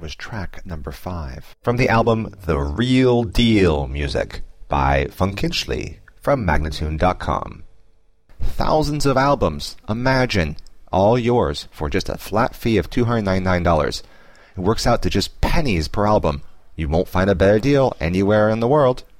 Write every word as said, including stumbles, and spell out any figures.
was track number five from the album The Real Deal Music by Funkinchly from Magnatune dot com. Thousands of albums, imagine, all yours for just a flat fee of two hundred ninety-nine dollars. It works out to just pennies per album. You won't find a better deal anywhere in the world.